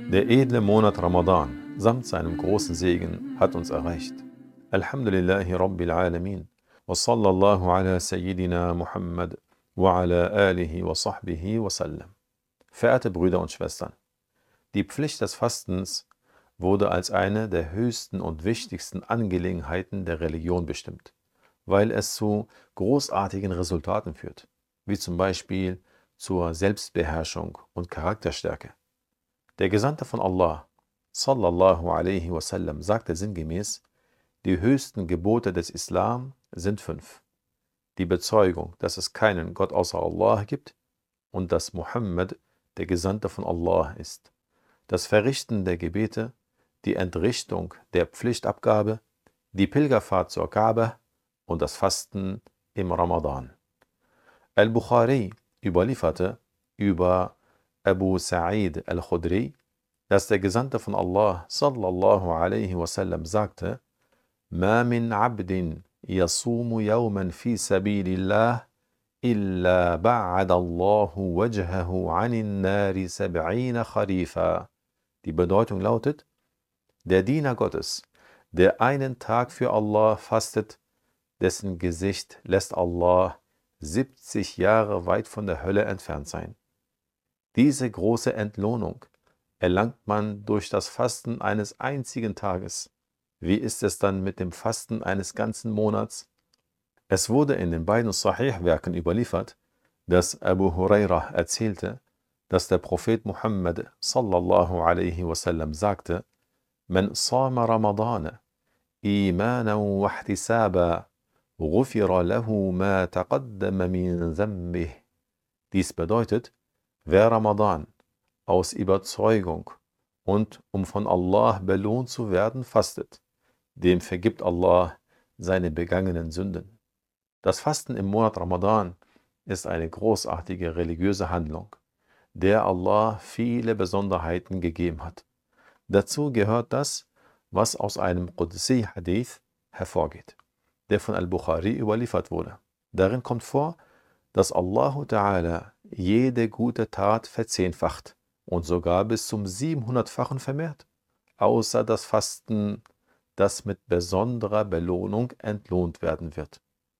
Der edle Monat Ramadan samt seinem großen Segen hat uns erreicht. Alhamdulillahi Rabbil Alamin. Wa sallallahu ala Sayyidina Muhammad wa ala alihi wa sahbihi wa sallam. Verehrte Brüder und Schwestern, die Pflicht des Fastens wurde als eine der höchsten und wichtigsten Angelegenheiten der Religion bestimmt, weil es zu großartigen Resultaten führt, wie zum Beispiel zur Selbstbeherrschung und Charakterstärke. Der Gesandte von Allah, sallallahu alaihi wasallam, sagte sinngemäß, die höchsten Gebote des Islam sind 5. Die Bezeugung, dass es keinen Gott außer Allah gibt und dass Muhammad der Gesandte von Allah ist. Das Verrichten der Gebete, die Entrichtung der Pflichtabgabe, die Pilgerfahrt zur Kaaba und das Fasten im Ramadan. Al-Bukhari überlieferte über Abu Sa'id al-Khudri, dass der Gesandte von Allah sallallahu alaihi wasallam sagte: Ma min abdin yasumu yawman fi sabilillah illa ba'ada Allahu wajhahu anin nari sab'ina kharifa. Die Bedeutung lautet: Der Diener Gottes, der einen Tag für Allah fastet, dessen Gesicht lässt Allah 70 Jahre weit von der Hölle entfernt sein. Diese große Entlohnung erlangt man durch das Fasten eines einzigen Tages. Wie ist es dann mit dem Fasten eines ganzen Monats? Es wurde in den beiden Sahih-Werken überliefert, dass Abu Huraira erzählte, dass der Prophet Muhammad sallallahu alaihi wasallam sagte: Man sama Ramadana imanan wa ihtisaba ghufira lahu ma taqaddama min dhanbih. Dies bedeutet, wer Ramadan aus Überzeugung und um von Allah belohnt zu werden fastet, dem vergibt Allah seine begangenen Sünden. Das Fasten im Monat Ramadan ist eine großartige religiöse Handlung, der Allah viele Besonderheiten gegeben hat. Dazu gehört das, was aus einem Qudsi-Hadith hervorgeht, der von Al-Bukhari überliefert wurde. Darin kommt vor, dass Allahu Ta'ala jede gute Tat verzehnfacht und sogar bis zum 700-fachen vermehrt, außer das Fasten, das mit besonderer Belohnung entlohnt werden wird.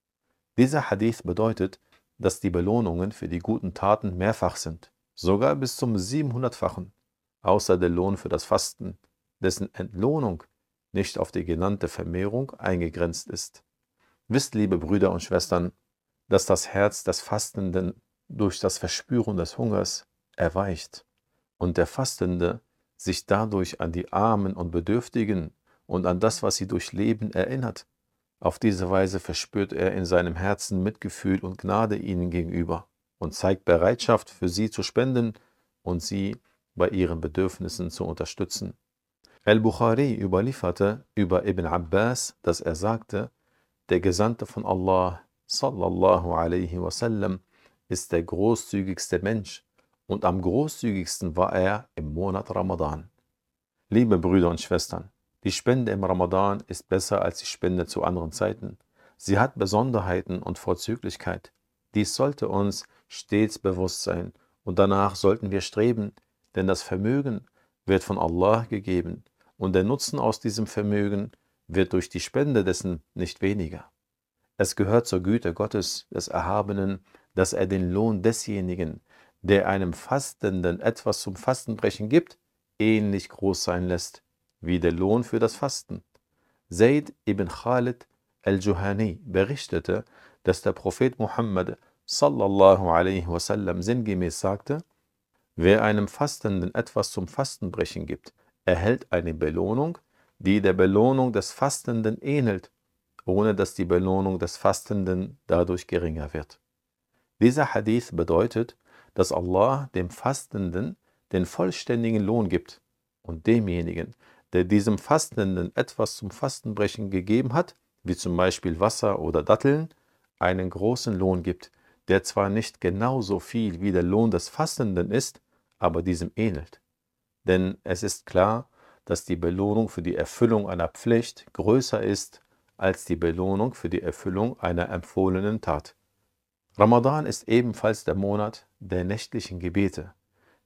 Dieser Hadith bedeutet, dass die Belohnungen für die guten Taten mehrfach sind, sogar bis zum 700-fachen, außer der Lohn für das Fasten, dessen Entlohnung nicht auf die genannte Vermehrung eingegrenzt ist. Wisst, liebe Brüder und Schwestern, dass das Herz des Fastenden durch das Verspüren des Hungers erweicht und der Fastende sich dadurch an die Armen und Bedürftigen und an das, was sie durchleben, erinnert. Auf diese Weise verspürt er in seinem Herzen Mitgefühl und Gnade ihnen gegenüber und zeigt Bereitschaft, für sie zu spenden und sie bei ihren Bedürfnissen zu unterstützen. Al-Bukhari überlieferte über Ibn Abbas, dass er sagte: Der Gesandte von Allah sallallahu alaihi wasallam ist der großzügigste Mensch und am großzügigsten war er im Monat Ramadan. Liebe Brüder und Schwestern, die Spende im Ramadan ist besser als die Spende zu anderen Zeiten. Sie hat Besonderheiten und Vorzüglichkeit. Dies sollte uns stets bewusst sein und danach sollten wir streben, denn das Vermögen wird von Allah gegeben und der Nutzen aus diesem Vermögen wird durch die Spende dessen nicht weniger. Es gehört zur Güte Gottes, des Erhabenen, dass er den Lohn desjenigen, der einem Fastenden etwas zum Fastenbrechen gibt, ähnlich groß sein lässt, wie der Lohn für das Fasten. Zayd ibn Khalid al-Juhani berichtete, dass der Prophet Muhammad sallallahu alaihi wasallam sinngemäß sagte: Wer einem Fastenden etwas zum Fastenbrechen gibt, erhält eine Belohnung, die der Belohnung des Fastenden ähnelt, ohne dass die Belohnung des Fastenden dadurch geringer wird. Dieser Hadith bedeutet, dass Allah dem Fastenden den vollständigen Lohn gibt und demjenigen, der diesem Fastenden etwas zum Fastenbrechen gegeben hat, wie zum Beispiel Wasser oder Datteln, einen großen Lohn gibt, der zwar nicht genauso viel wie der Lohn des Fastenden ist, aber diesem ähnelt. Denn es ist klar, dass die Belohnung für die Erfüllung einer Pflicht größer ist als die Belohnung für die Erfüllung einer empfohlenen Tat. Ramadan ist ebenfalls der Monat der nächtlichen Gebete,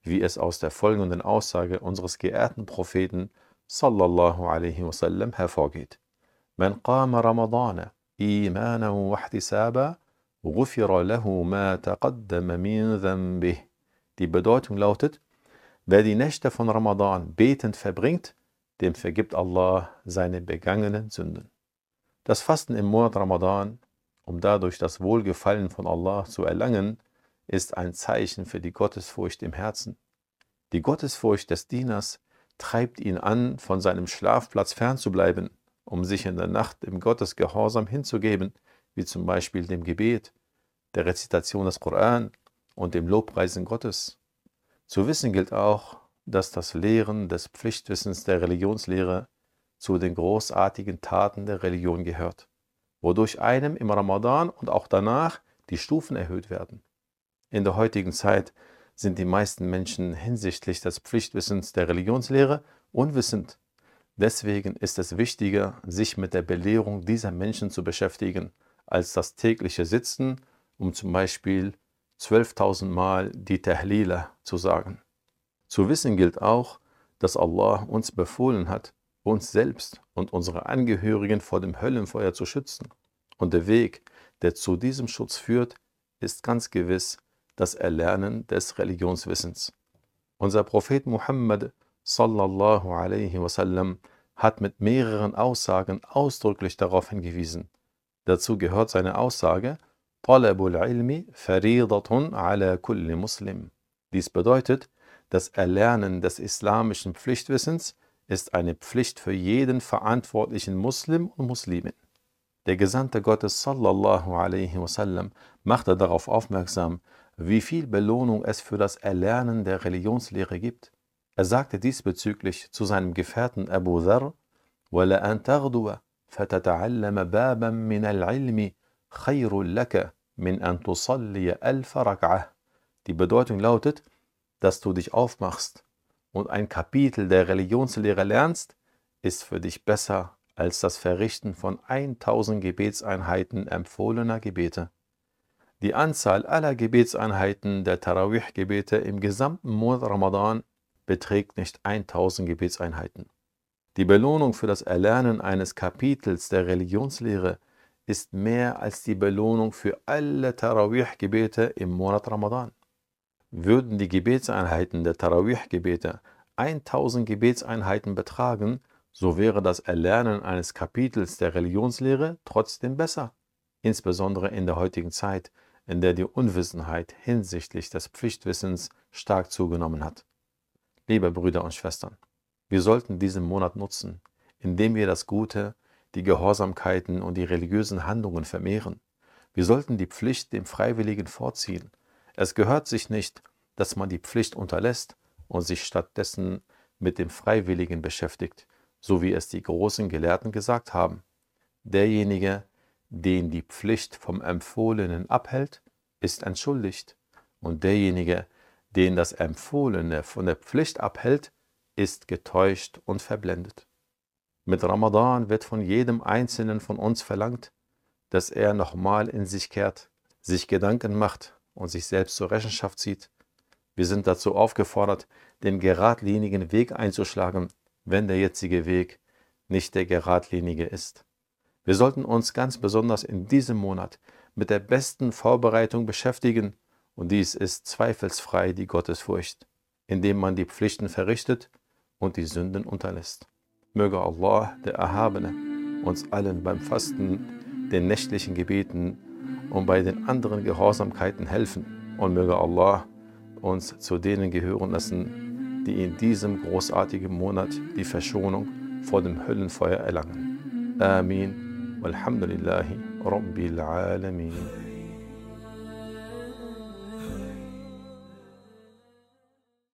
wie es aus der folgenden Aussage unseres geehrten Propheten sallallahu alaihi wasallam hervorgeht. Man qama Ramadana imanan wa ihtisaba ghufira lahu ma taqaddama min dhanbih. Die Bedeutung lautet: Wer die Nächte von Ramadan betend verbringt, dem vergibt Allah seine begangenen Sünden. Das Fasten im Monat Ramadan, um dadurch das Wohlgefallen von Allah zu erlangen, ist ein Zeichen für die Gottesfurcht im Herzen. Die Gottesfurcht des Dieners treibt ihn an, von seinem Schlafplatz fernzubleiben, um sich in der Nacht im Gottesgehorsam hinzugeben, wie zum Beispiel dem Gebet, der Rezitation des Koran und dem Lobpreisen Gottes. Zu wissen gilt auch, dass das Lehren des Pflichtwissens der Religionslehre zu den großartigen Taten der Religion gehört, wodurch einem im Ramadan und auch danach die Stufen erhöht werden. In der heutigen Zeit sind die meisten Menschen hinsichtlich des Pflichtwissens der Religionslehre unwissend. Deswegen ist es wichtiger, sich mit der Belehrung dieser Menschen zu beschäftigen, als das tägliche Sitzen, um zum Beispiel 12.000 Mal die Tahlila zu sagen. Zu wissen gilt auch, dass Allah uns befohlen hat, uns selbst und unsere Angehörigen vor dem Höllenfeuer zu schützen. Und der Weg, der zu diesem Schutz führt, ist ganz gewiss das Erlernen des Religionswissens. Unser Prophet Muhammad sallallahu alaihi wasallam hat mit mehreren Aussagen ausdrücklich darauf hingewiesen. Dazu gehört seine Aussage: Talabul ilmi faridatun ala kulli muslim. Dies bedeutet, das Erlernen des islamischen Pflichtwissens ist eine Pflicht für jeden verantwortlichen Muslim und Muslimin. Der Gesandte Gottes sallallahu alaihi wasallam machte darauf aufmerksam, wie viel Belohnung es für das Erlernen der Religionslehre gibt. Er sagte diesbezüglich zu seinem Gefährten Abu Dharr: وَلَا أَن تَغْدُوَ فَتَتَعَلَّمَ بَابًا مِنَ الْعِلْمِ خَيْرٌ لَكَ مِنْ أَن تُصَلِّيَ أَلْفَ رَكْعَةٍ. Die Bedeutung lautet, dass du dich aufmachst und ein Kapitel der Religionslehre lernst, ist für dich besser als das Verrichten von 1000 Gebetseinheiten empfohlener Gebete. Die Anzahl aller Gebetseinheiten der Tarawih-Gebete im gesamten Monat Ramadan beträgt nicht 1000 Gebetseinheiten. Die Belohnung für das Erlernen eines Kapitels der Religionslehre ist mehr als die Belohnung für alle Tarawih-Gebete im Monat Ramadan. Würden die Gebetseinheiten der Tarawih-Gebete 1000 Gebetseinheiten betragen, so wäre das Erlernen eines Kapitels der Religionslehre trotzdem besser, insbesondere in der heutigen Zeit, in der die Unwissenheit hinsichtlich des Pflichtwissens stark zugenommen hat. Liebe Brüder und Schwestern, wir sollten diesen Monat nutzen, indem wir das Gute, die Gehorsamkeiten und die religiösen Handlungen vermehren. Wir sollten die Pflicht dem Freiwilligen vorziehen. Es gehört sich nicht, dass man die Pflicht unterlässt und sich stattdessen mit dem Freiwilligen beschäftigt, so wie es die großen Gelehrten gesagt haben. Derjenige, den die Pflicht vom Empfohlenen abhält, ist entschuldigt, und derjenige, den das Empfohlene von der Pflicht abhält, ist getäuscht und verblendet. Mit Ramadan wird von jedem Einzelnen von uns verlangt, dass er nochmal in sich kehrt, sich Gedanken macht und sich selbst zur Rechenschaft zieht. Wir sind dazu aufgefordert, den geradlinigen Weg einzuschlagen, wenn der jetzige Weg nicht der geradlinige ist. Wir sollten uns ganz besonders in diesem Monat mit der besten Vorbereitung beschäftigen, und dies ist zweifelsfrei die Gottesfurcht, indem man die Pflichten verrichtet und die Sünden unterlässt. Möge Allah, der Erhabene, uns allen beim Fasten, den nächtlichen Gebeten und bei den anderen Gehorsamkeiten helfen, und möge Allah uns zu denen gehören lassen, die in diesem großartigen Monat die Verschonung vor dem Höllenfeuer erlangen. Amin. Walhamdulillahi Rabbil Alamin.